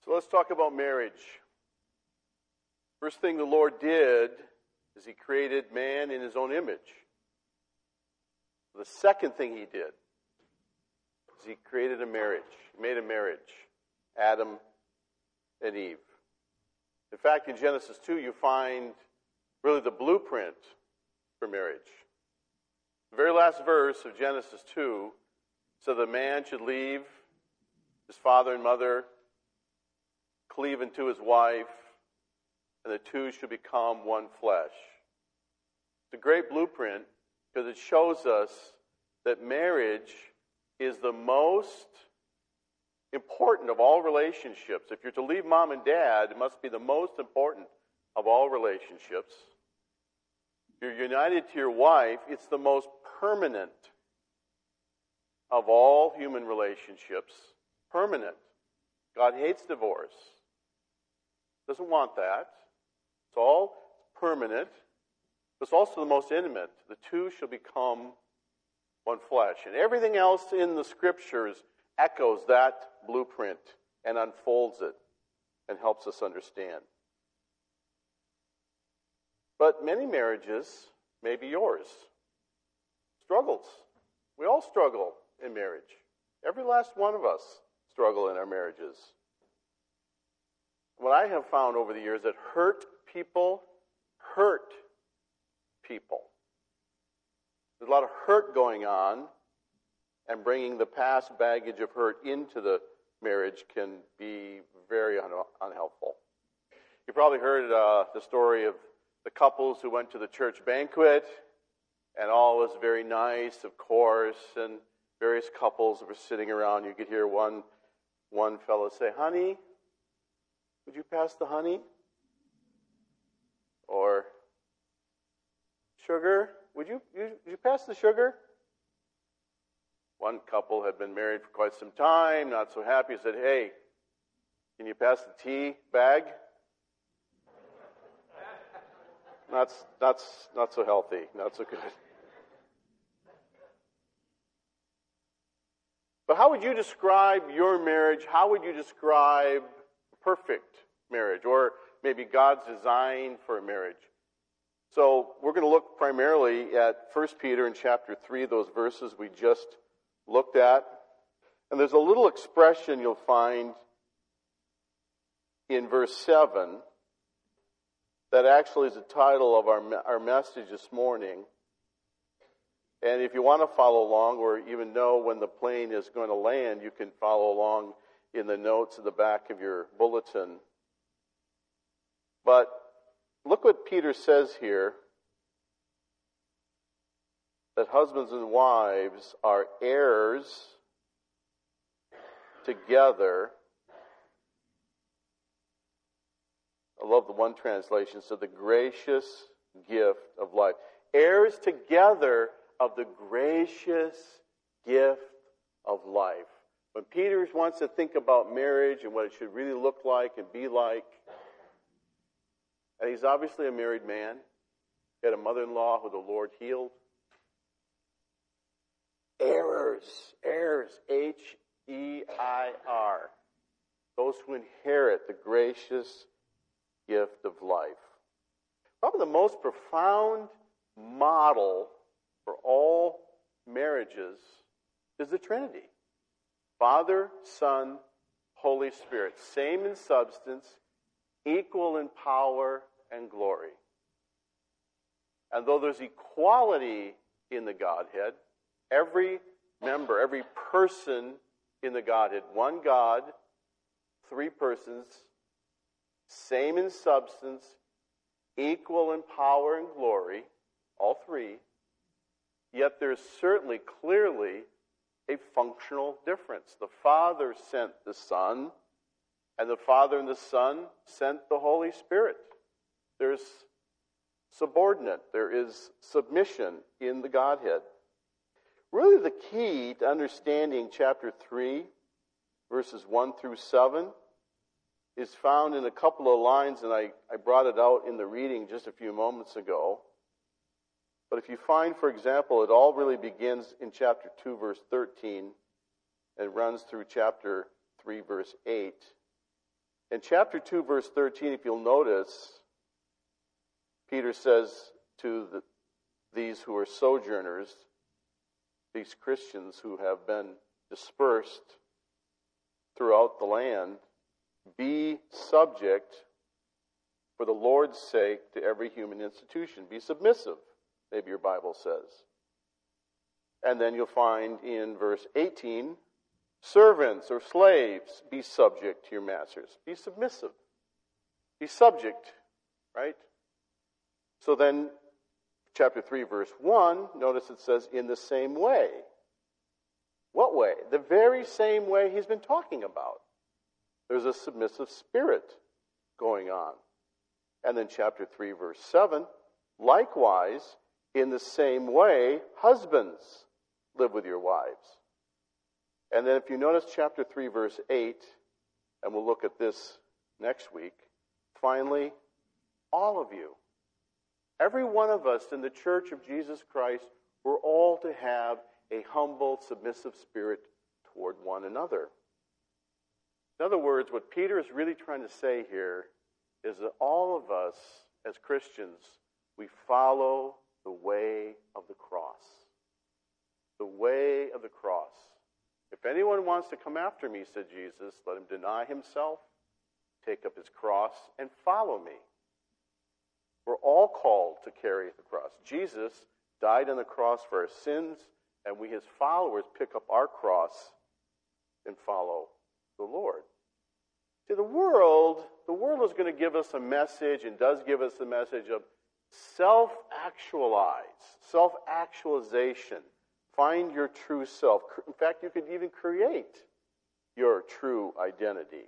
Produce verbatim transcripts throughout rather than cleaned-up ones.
So let's talk about marriage. First thing the Lord did is He created man in His own image. The second thing He did is He created a marriage. He made a marriage. Adam and Eve. In fact, in Genesis two, you find really the blueprint for marriage. The very last verse of Genesis two said the man should leave his father and mother, cleave unto his wife, and the two should become one flesh. It's a great blueprint because it shows us that marriage is the most important of all relationships. If you're to leave mom and dad, it must be the most important of all relationships. If you're united to your wife, it's the most permanent of all human relationships. Permanent. God hates divorce. Doesn't want that. It's all permanent. It's also the most intimate. The two shall become one flesh. And everything else in the Scriptures echoes that blueprint and unfolds it and helps us understand. But many marriages, maybe yours, struggles. We all struggle in marriage. Every last one of us struggle in our marriages. What I have found over the years that hurt people hurt people. There's a lot of hurt going on, and bringing the past baggage of hurt into the marriage can be very un- unhelpful. You probably heard uh, the story of the couples who went to the church banquet, and all was very nice, of course, and various couples were sitting around. You could hear one one fellow say, "Honey, would you pass the honey?" Or, "Sugar, would you, you, would you pass the sugar?" One couple had been married for quite some time, not so happy, said, "Hey, can you pass the tea bag?" Not, not, not so healthy, not so good. But how would you describe your marriage? How would you describe perfect marriage, or maybe God's design for a marriage? So we're going to look primarily at First Peter in chapter three, those verses we just looked at. And there's a little expression you'll find in verse seven that actually is the title of our, our message this morning. And if you want to follow along or even know when the plane is going to land, you can follow along in the notes at the back of your bulletin. But look what Peter says here, that husbands and wives are heirs together. I love the one translation, so the gracious gift of life. Heirs together of the gracious gift of life. When Peter wants to think about marriage and what it should really look like and be like, and he's obviously a married man. He had a mother-in-law who the Lord healed. Heirs, heirs, H E I R. Those who inherit the gracious gift of life. Probably the most profound model for all marriages is the Trinity. Father, Son, Holy Spirit. Same in substance, equal in power and glory. And though there's equality in the Godhead, every member, every person in the Godhead, one God, three persons, same in substance, equal in power and glory, all three, yet there's certainly clearly a functional difference. The Father sent the Son, and the Father and the Son sent the Holy Spirit. There's subordinate, there is submission in the Godhead. Really the key to understanding chapter three, verses one through seven, is found in a couple of lines, and I, I brought it out in the reading just a few moments ago. But if you find, for example, it all really begins in chapter two, verse thirteen, and runs through chapter three, verse eight. In chapter two, verse thirteen, if you'll notice, Peter says to the, these who are sojourners, these Christians who have been dispersed throughout the land, be subject for the Lord's sake to every human institution. Be submissive, maybe your Bible says. And then you'll find in verse eighteen, servants or slaves, be subject to your masters. Be submissive. Be subject, right? So then, chapter three, verse one, notice it says, in the same way. What way? The very same way he's been talking about. There's a submissive spirit going on. And then chapter three, verse seven, likewise, in the same way, husbands, live with your wives. And then if you notice chapter three, verse eight, and we'll look at this next week, finally, all of you, every one of us in the Church of Jesus Christ, we're all to have a humble, submissive spirit toward one another. In other words, what Peter is really trying to say here is that all of us as Christians, we follow the way of the cross. The way of the cross. If anyone wants to come after me, said Jesus, let him deny himself, take up his cross, and follow me. We're all called to carry the cross. Jesus died on the cross for our sins, and we, his followers, pick up our cross and follow the Lord. See, the world, the world is going to give us a message, and does give us a message of self-actualize, self-actualization. Find your true self. In fact, you could even create your true identity.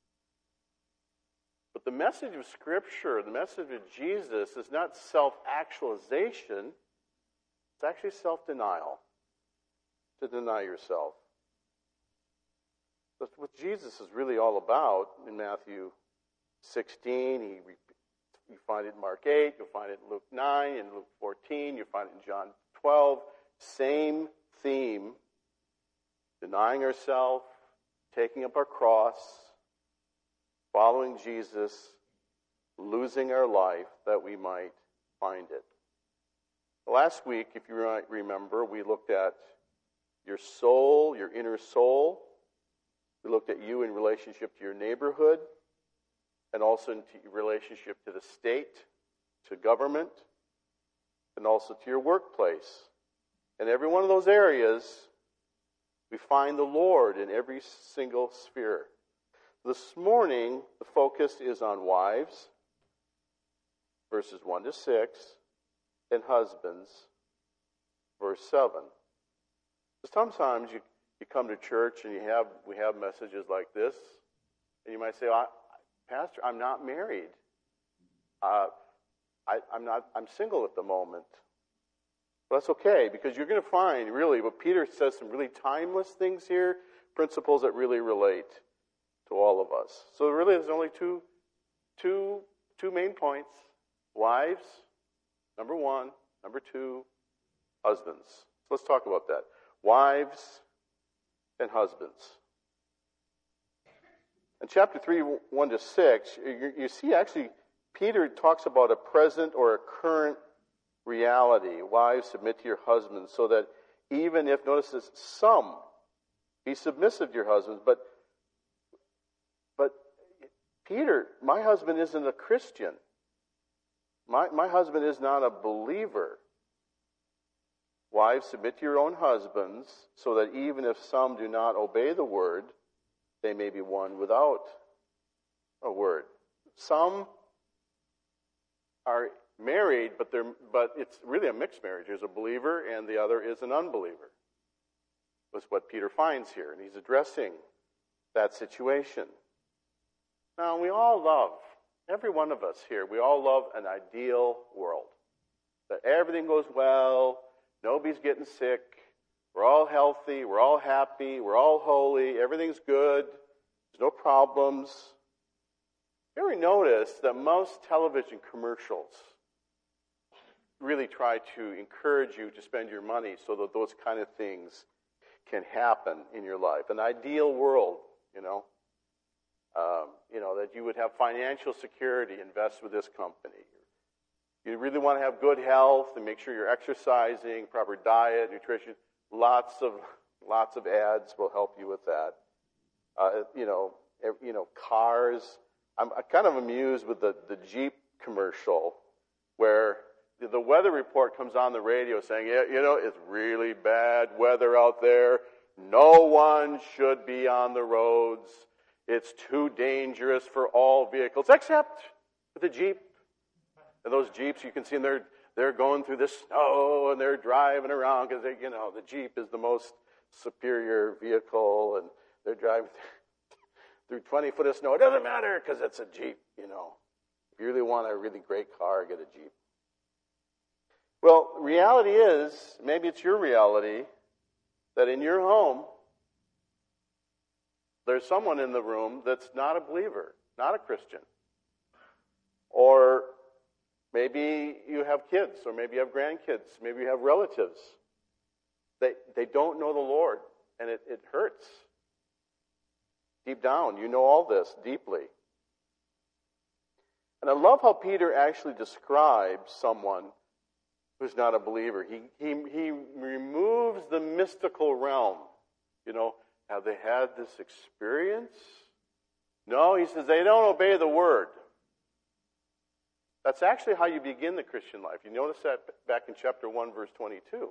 But the message of Scripture, the message of Jesus, is not self-actualization. It's actually self-denial. To deny yourself. That's what Jesus is really all about in Matthew sixteen. He, you find it in Mark eight, you'll find it in Luke nine, in Luke fourteen, you'll find it in John twelve. Same theme, denying ourselves, taking up our cross, following Jesus, losing our life that we might find it. Last week, if you might remember, we looked at your soul, your inner soul. We looked at you in relationship to your neighborhood, and also in relationship to the state, to government, and also to your workplace. In every one of those areas, we find the Lord in every single sphere. This morning, the focus is on wives, verses one to six, and husbands, verse seven. Sometimes you, you come to church and you have we have messages like this, and you might say, well, Pastor, I'm not married. Uh, I, I'm not. I'm single at the moment. Well, that's okay, because you're going to find, really, what Peter says, some really timeless things here, principles that really relate to all of us. So really, there's only two, two, two main points. Wives, number one. Number two, husbands. So let's talk about that. Wives and husbands. In chapter three, one to six, you, you see actually Peter talks about a present or a current reality. Wives, submit to your husbands, so that even if, notice this, some, be submissive to your husbands, but but Peter, my husband isn't a Christian. My, my husband is not a believer. Wives, submit to your own husbands, so that even if some do not obey the word, they may be won without a word. Some are married, but they're but it's really a mixed marriage. There's a believer and the other is an unbeliever. That's what Peter finds here, and he's addressing that situation. Now, we all love, every one of us here, we all love an ideal world. That everything goes well, nobody's getting sick, we're all healthy, we're all happy, we're all holy, everything's good, there's no problems. You ever notice that most television commercials really try to encourage you to spend your money so that those kind of things can happen in your life? An ideal world, you know. Um, you know, that you would have financial security, invest with this company. You really want to have good health and make sure you're exercising, proper diet, nutrition. Lots of lots of ads will help you with that. Uh, you know, you know, cars. I'm kind of amused with the, the Jeep commercial where the weather report comes on the radio saying, yeah, you know, it's really bad weather out there. No one should be on the roads. It's too dangerous for all vehicles, except for the Jeep. And those Jeeps, you can see them, they're, they're going through the snow and they're driving around because, they, you know, the Jeep is the most superior vehicle and they're driving through twenty foot of snow. It doesn't matter because it's a Jeep, you know. If you really want a really great car, get a Jeep. Well, reality is, maybe it's your reality, that in your home, there's someone in the room that's not a believer, not a Christian. Or maybe you have kids, or maybe you have grandkids, maybe you have relatives. They, they don't know the Lord, and it, it hurts. Deep down, you know all this deeply. And I love how Peter actually describes someone who's not a believer. He, he, he removes the mystical realm. You know, have they had this experience? No, he says they don't obey the word. That's actually how you begin the Christian life. You notice that back in chapter one, verse twenty-two.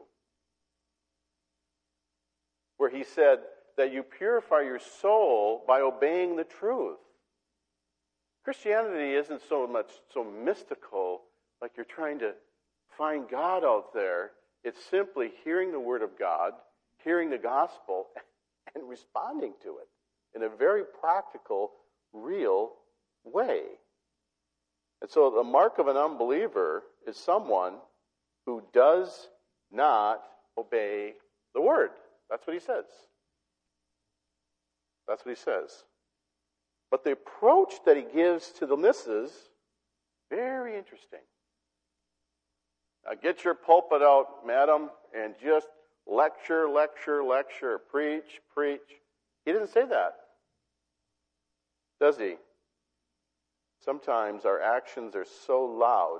Where he said that you purify your soul by obeying the truth. Christianity isn't so much so mystical, like you're trying to find God out there. It's simply hearing the word of God, hearing the gospel, and responding to it in a very practical, real way. And so the mark of an unbeliever is someone who does not obey the word. That's what he says. That's what he says. But the approach that he gives to the missus, very interesting. Now get your pulpit out, madam, and just lecture, lecture, lecture, preach, preach. He didn't say that, does he? Sometimes our actions are so loud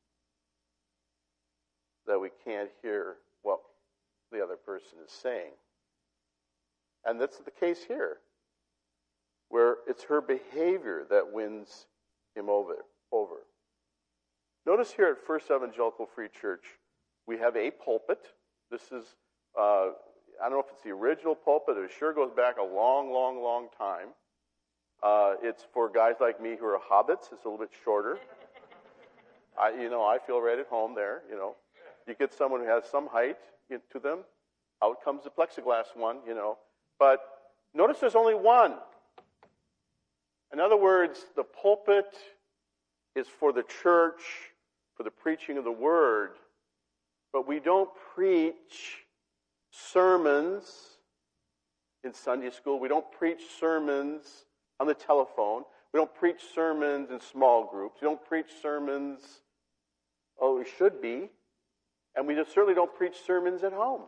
that we can't hear what the other person is saying. And that's the case here, where it's her behavior that wins him over. over. Notice here at First Evangelical Free Church, we have a pulpit. This is, uh, I don't know if it's the original pulpit. It sure goes back a long, long, long time. Uh, it's for guys like me who are hobbits. It's a little bit shorter. I, you know, I feel right at home there. You know, you get someone who has some height to them. Out comes the plexiglass one. You know, but notice there's only one. In other words, the pulpit is for the church, for the preaching of the word, but we don't preach sermons in Sunday school. We don't preach sermons on the telephone. We don't preach sermons in small groups. We don't preach sermons, oh, we should be. And we just certainly don't preach sermons at home.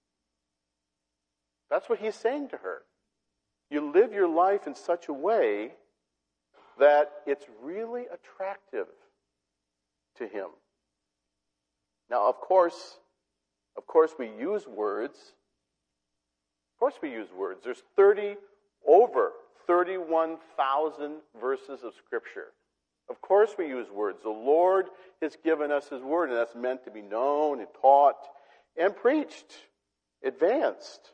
That's what he's saying to her. You live your life in such a way that it's really attractive to him. Now, of course, of course we use words. Of course we use words. There's thirty, over thirty-one thousand verses of Scripture. Of course we use words. The Lord has given us his word, and that's meant to be known and taught and preached, advanced.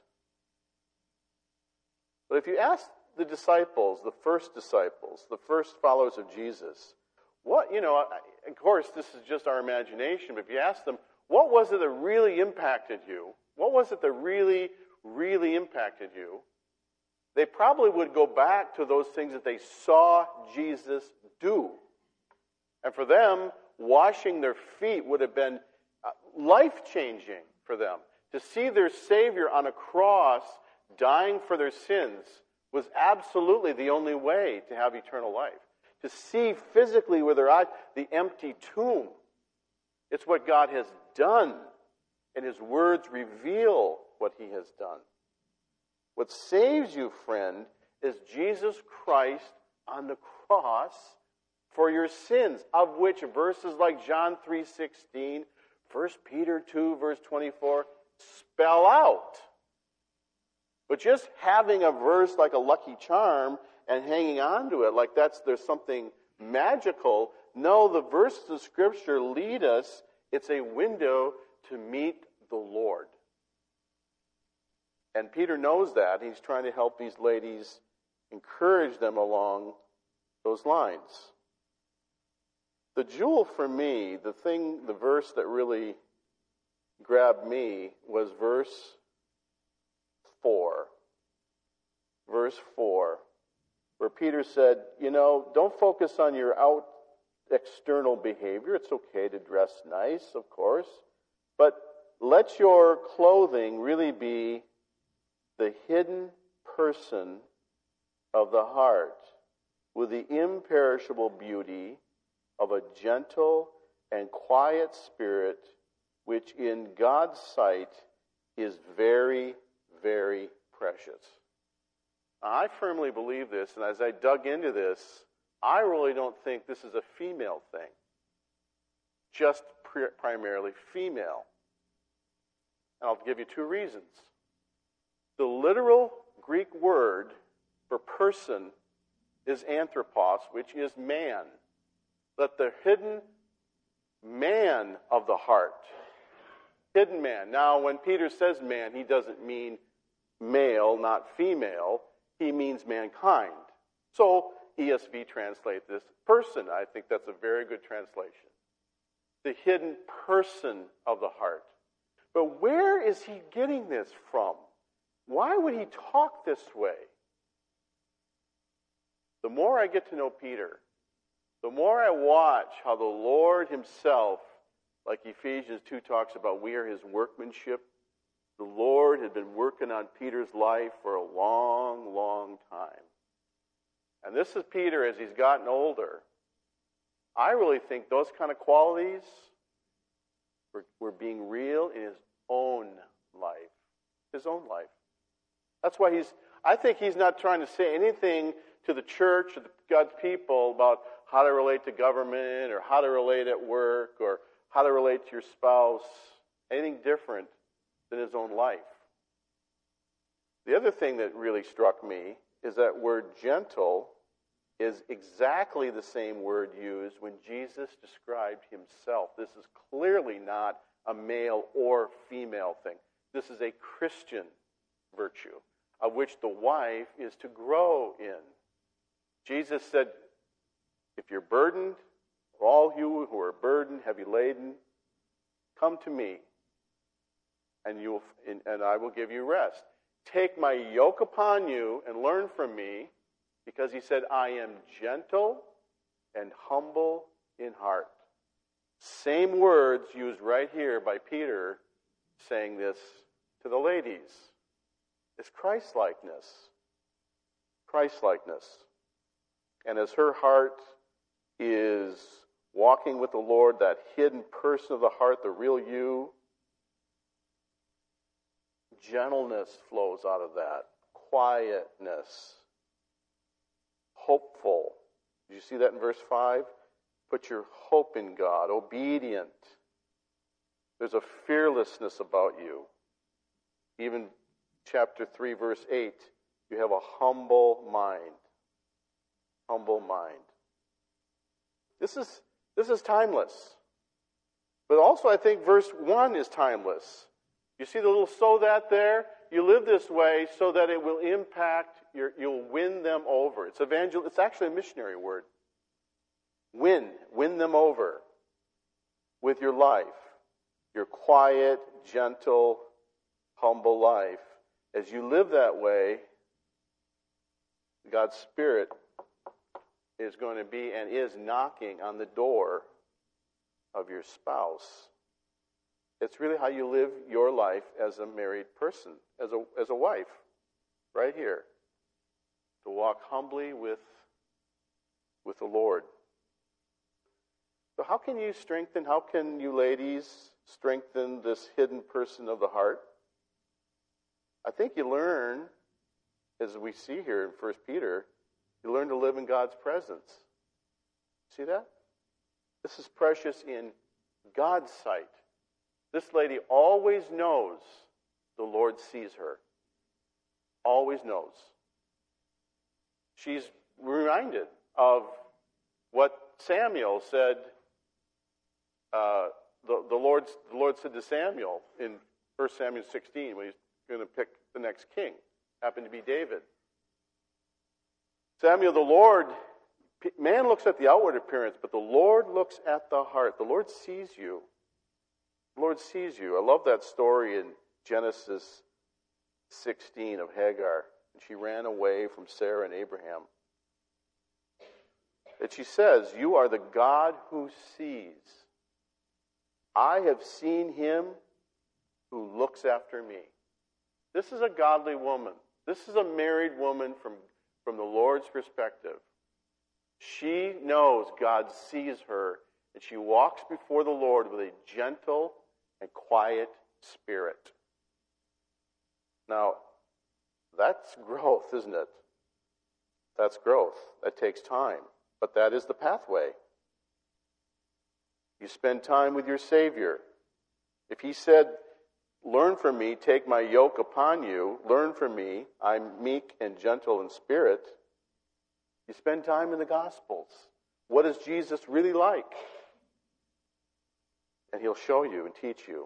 But if you ask the disciples, the first disciples, the first followers of Jesus, what, you know, of course, this is just our imagination, but if you ask them, what was it that really impacted you? What was it that really, really impacted you? They probably would go back to those things that they saw Jesus do. And for them, washing their feet would have been life-changing for them. To see their Savior on a cross dying for their sins was absolutely the only way to have eternal life. To see physically with their eyes the empty tomb. It's what God has done, and his words reveal what he has done. What saves you, friend, is Jesus Christ on the cross for your sins, of which verses like John three sixteen, First Peter two, verse twenty-four, spell out. But just having a verse like a lucky charm and hanging on to it like that's there's something magical. No, the verses of Scripture lead us. It's a window to meet the Lord. And Peter knows that. He's trying to help these ladies, encourage them along those lines. The jewel for me, the thing, the verse that really grabbed me was verse four. Verse four, where Peter said, you know, don't focus on your out external behavior. It's okay to dress nice, of course, but let your clothing really be the hidden person of the heart with the imperishable beauty of a gentle and quiet spirit, which in God's sight is very, very precious. I firmly believe this, and as I dug into this, I really don't think this is a female thing. Just pre- primarily female. And I'll give you two reasons. The literal Greek word for person is anthropos, which is man. Let the hidden man of the heart. Hidden man. Now, when Peter says man, he doesn't mean male, not female. He means mankind. So, E S V translates this person. I think that's a very good translation. The hidden person of the heart. But where is he getting this from? Why would he talk this way? The more I get to know Peter, the more I watch how the Lord himself, like Ephesians two talks about, we are his workmanship. The Lord had been working on Peter's life for a long, long time. And this is Peter as he's gotten older. I really think those kind of qualities were, were being real in his own life. His own life. That's why he's, I think he's not trying to say anything to the church or God's people about how to relate to government or how to relate at work or how to relate to your spouse, anything different than his own life. The other thing that really struck me is that word gentle is exactly the same word used when Jesus described himself. This is clearly not a male or female thing. This is a Christian virtue of which the wife is to grow in. Jesus said, if you're burdened, all you who are burdened, heavy laden, come to me, and you will, and I will give you rest. Take my yoke upon you and learn from me, because he said, I am gentle and humble in heart. Same words used right here by Peter saying this to the ladies. It's Christ-likeness. Christ-likeness. And as her heart is walking with the Lord, that hidden person of the heart, the real you, gentleness flows out of that. Quietness. Hopeful. Did you see that in verse five? Put your hope in God. Obedient. There's a fearlessness about you. Even chapter three, verse eight, you have a humble mind. Humble mind. This is, this is timeless. But also I think verse one is timeless. You see the little so that there? You live this way so that it will impact, your, you'll win them over. It's evangel. It's actually a missionary word. Win. Win them over with your life. Your quiet, gentle, humble life. As you live that way, God's Spirit is going to be and is knocking on the door of your spouse. It's really how you live your life as a married person, as a as a wife, right here. To walk humbly with, with the Lord. So how can you strengthen, how can you ladies strengthen this hidden person of the heart? I think you learn, as we see here in First Peter, You learn to live in God's presence. See that? This is precious in God's sight. This lady always knows the Lord sees her. Always knows. She's reminded of what Samuel said. Uh, the, the, Lord, the Lord said to Samuel in First Samuel sixteen when he's going to pick the next king. Happened to be David. Samuel, the Lord, man looks at the outward appearance, but the Lord looks at the heart. The Lord sees you. The Lord sees you. I love that story in Genesis sixteen of Hagar. She ran away from Sarah and Abraham. And she says, "You are the God who sees. I have seen him who looks after me." This is a godly woman. This is a married woman from, from the Lord's perspective. She knows God sees her, and she walks before the Lord with a gentle and quiet spirit. Now, that's growth, isn't it? That's growth. That takes time. But that is the pathway. You spend time with your Savior. If he said, "Learn from me, take my yoke upon you, learn from me, I'm meek and gentle in spirit," you spend time in the Gospels. What is Jesus really like? And he'll show you and teach you.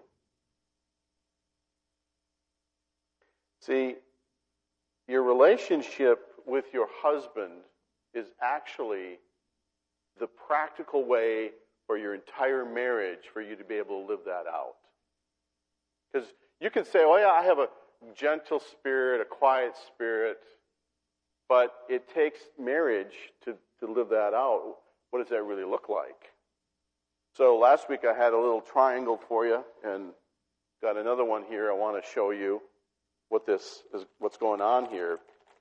See, your relationship with your husband is actually the practical way for your entire marriage for you to be able to live that out. Because you can say, "Oh yeah, I have a gentle spirit, a quiet spirit," but it takes marriage to, to live that out. What does that really look like? So last week I had a little triangle for you, and got another one here I want to show you what this is, what's going on here.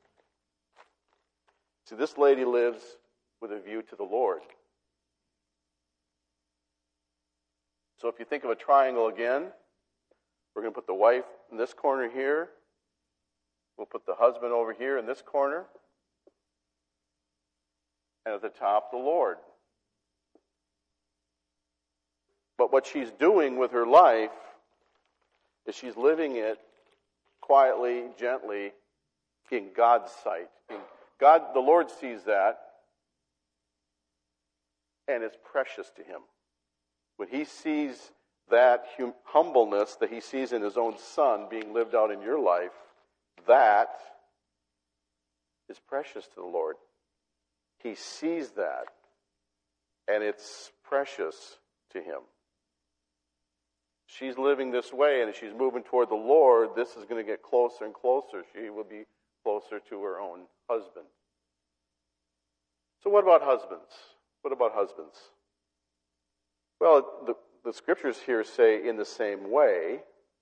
See, this lady lives with a view to the Lord. So if you think of a triangle again, we're going to put the wife in this corner here. We'll put the husband over here in this corner. And at the top, the Lord. But what she's doing with her life is she's living it quietly, gently, in God's sight. In God, the Lord sees that, and it's precious to him. When he sees that hum- humbleness that he sees in his own son being lived out in your life, that is precious to the Lord. He sees that, and it's precious to him. She's living this way, and as she's moving toward the Lord, this is going to get closer and closer. She will be closer to her own husband. So what about husbands? What about husbands? Well, the, the scriptures here say in the same way,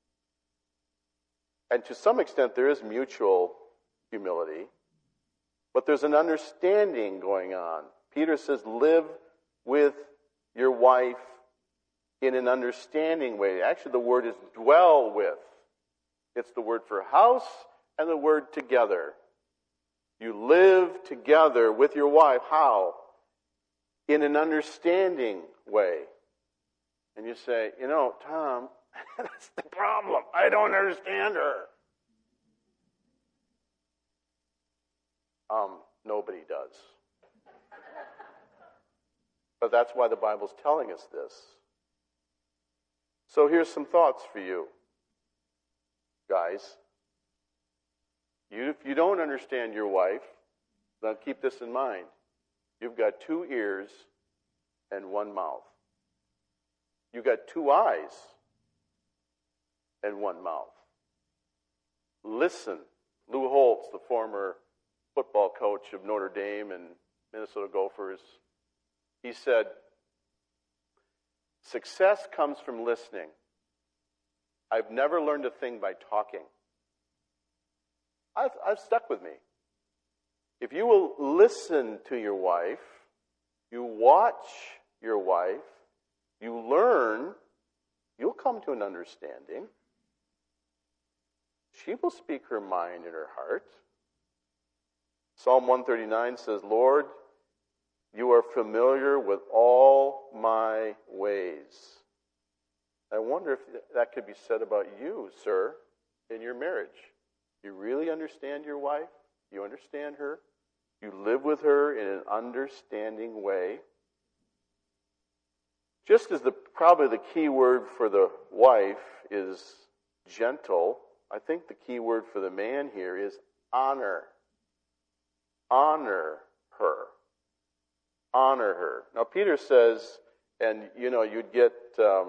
and to some extent there is mutual humility, but there's an understanding going on. Peter says, live with your wife in an understanding way. Actually, the word is dwell with. It's the word for house and the word together. You live together with your wife. How? In an understanding way. And you say, you know, Tom, that's the problem. I don't understand her. Um, nobody does. But that's why the Bible's telling us this. So here's some thoughts for you, guys. You, if you don't understand your wife, then keep this in mind. You've got two ears and one mouth. You've got two eyes and one mouth. Listen. Lou Holtz, the former football coach of Notre Dame and Minnesota Gophers, he said, success comes from listening. I've never learned a thing by talking. I've, I've stuck with me. If you will listen to your wife, you watch your wife, you learn, you'll come to an understanding. She will speak her mind and her heart. Psalm one thirty-nine says, Lord, you are familiar with all my ways. I wonder if that could be said about you, sir, in your marriage. You really understand your wife? You understand her? You live with her in an understanding way? Just as the probably the key word for the wife is gentle, I think the key word for the man here is honor. Honor her. Honor her. Now Peter says, and you know, you'd get, um,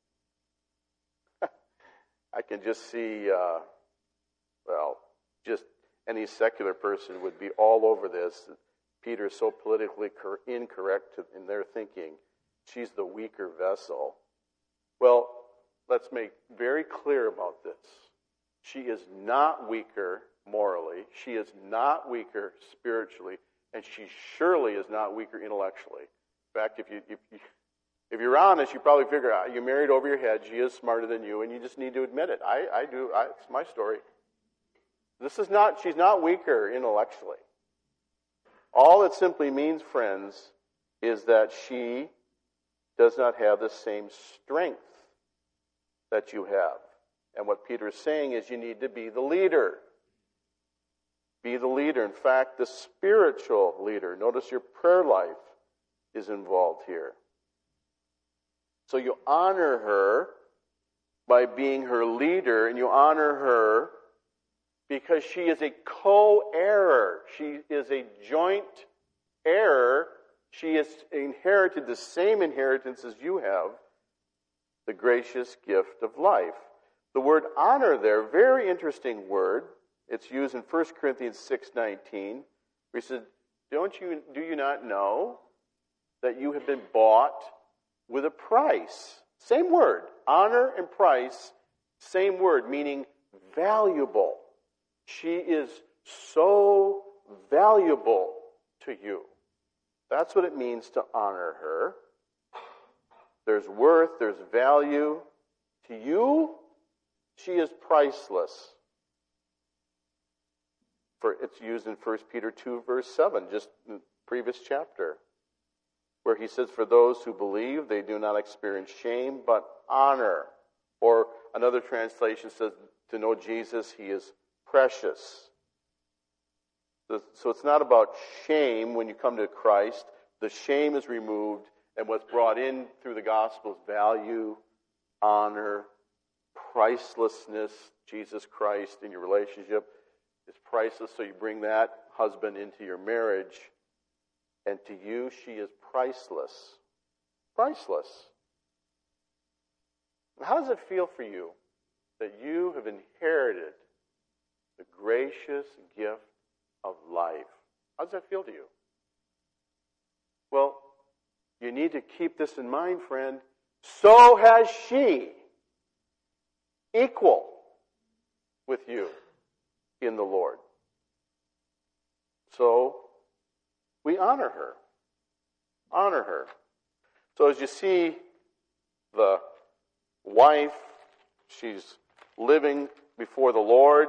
I can just see, uh, well, just any secular person would be all over this. Peter is so politically cor- incorrect in their thinking. She's the weaker vessel. Well, let's make very clear about this. She is not weaker morally. She is not weaker spiritually. And she surely is not weaker intellectually. In fact, if, you, if, you, if you're honest, you probably figure out you're married over your head. She is smarter than you, and you just need to admit it. I, I do. I, it's my story. This is not, she's not weaker intellectually. All it simply means, friends, is that she does not have the same strength that you have. And what Peter is saying is you need to be the leader. Be the leader. In fact, the spiritual leader. Notice your prayer life is involved here. So you honor her by being her leader, and you honor her because she is a co-heir. She is a joint heir. She has inherited the same inheritance as you have, the gracious gift of life. The word honor there, very interesting word. It's used in First Corinthians six nineteen, where he said, Don't you, do you not know that you have been bought with a price? Same word, honor and price, same word, meaning valuable. She is so valuable to you. That's what it means to honor her. There's worth, there's value. To you, she is priceless. For it's used in First Peter two, verse seven, just in the previous chapter, where he says, for those who believe, they do not experience shame, but honor. Or another translation says, to know Jesus, he is precious. So it's not about shame when you come to Christ. The shame is removed, and what's brought in through the gospel is value, honor, pricelessness. Jesus Christ in your relationship is priceless, so you bring that husband into your marriage, and to you, she is priceless. Priceless. How does it feel for you that you have inherited the gracious gift of life? How does that feel to you? Well, you need to keep this in mind, friend. So has she. Equal with you in the Lord. So, we honor her. Honor her. So as you see the wife, she's living before the Lord.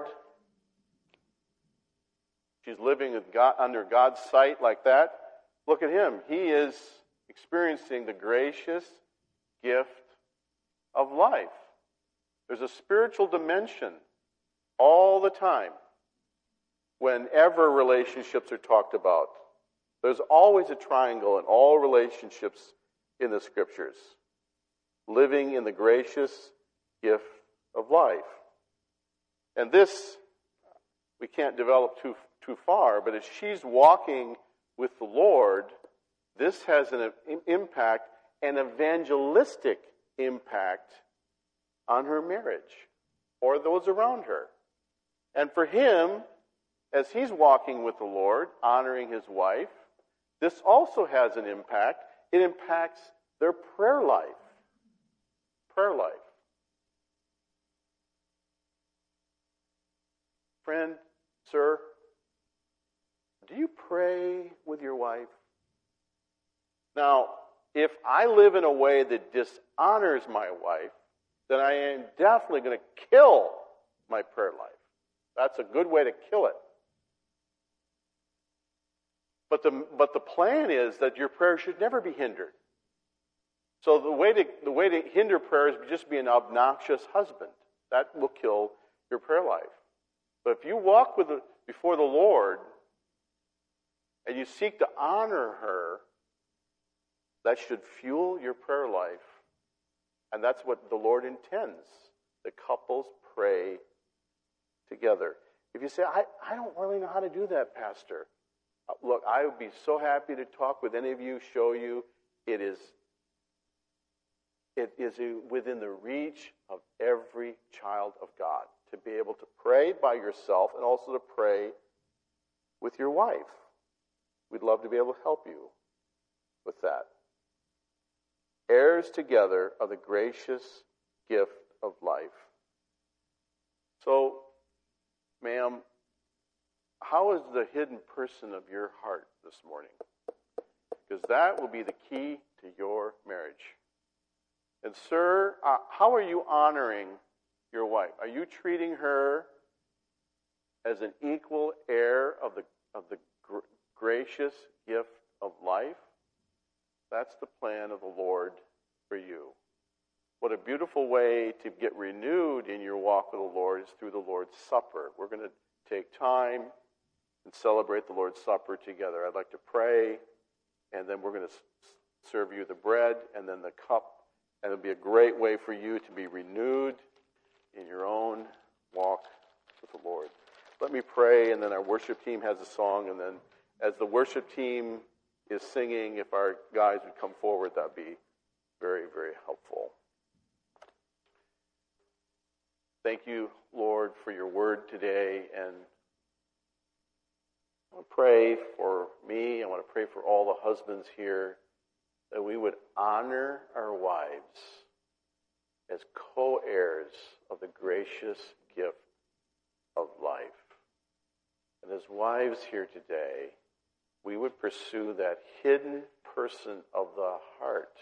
She's living with God, under God's sight like that. Look at him. He is experiencing the gracious gift of life. There's a spiritual dimension all the time whenever relationships are talked about. There's always a triangle in all relationships in the Scriptures. Living in the gracious gift of life. And this, we can't develop too too far, but as she's walking with the Lord, this has an impact, an evangelistic impact on her marriage or those around her. And for him, as he's walking with the Lord, honoring his wife, this also has an impact. It impacts their prayer life. Prayer life. Friend, sir, do you pray with your wife? Now, if I live in a way that dishonors my wife, then I am definitely going to kill my prayer life. That's a good way to kill it. But the, but the plan is that your prayer should never be hindered. So the way to, the way to hinder prayer is just be an obnoxious husband. That will kill your prayer life. But if you walk with the, before the Lord and you seek to honor her, that should fuel your prayer life. And that's what the Lord intends. The couples pray together. If you say, I, I don't really know how to do that, Pastor. Uh, look, I would be so happy to talk with any of you, show you. It is, it is within the reach of every child of God to be able to pray by yourself and also to pray with your wife. We'd love to be able to help you with that. Heirs together of the gracious gift of life. So, ma'am, how is the hidden person of your heart this morning? Because that will be the key to your marriage. And sir, uh, how are you honoring your wife? Are you treating her as an equal heir of the of the gr- gracious gift of life? That's the plan of the Lord for you. What a beautiful way to get renewed in your walk with the Lord is through the Lord's Supper. We're going to take time and celebrate the Lord's Supper together. I'd like to pray, and then we're going to serve you the bread and then the cup. And it'll be a great way for you to be renewed in your own walk with the Lord. Let me pray, and then our worship team has a song, and then as the worship team is singing, if our guys would come forward, that'd be very, very helpful. Thank you, Lord, for your word today, and I want to pray for me, I want to pray for all the husbands here, that we would honor our wives as co-heirs of the gracious gift of life. And as wives here today, we would pursue that hidden person of the heart,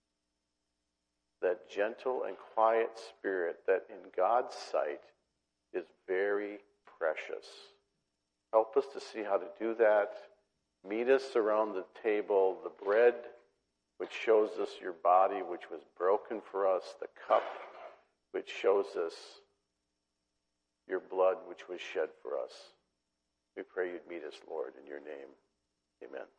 that gentle and quiet spirit that in God's sight is very precious. Help us to see how to do that. Meet us around the table, the bread which shows us your body which was broken for us, the cup which shows us your blood which was shed for us. We pray you'd meet us, Lord, in your name. Amen.